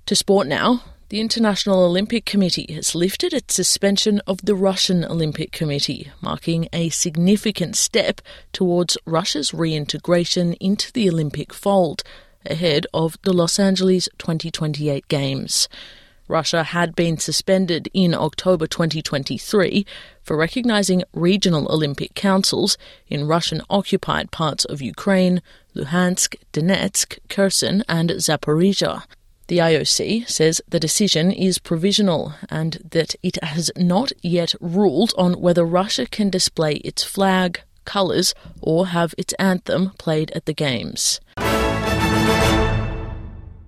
To sport now. The International Olympic Committee has lifted its suspension of the Russian Olympic Committee, marking a significant step towards Russia's reintegration into the Olympic fold, ahead of the Los Angeles 2028 Games. Russia had been suspended in October 2023 for recognising regional Olympic councils in Russian-occupied parts of Ukraine, Luhansk, Donetsk, Kherson and Zaporizhia. The IOC says the decision is provisional and that it has not yet ruled on whether Russia can display its flag, colours or have its anthem played at the Games.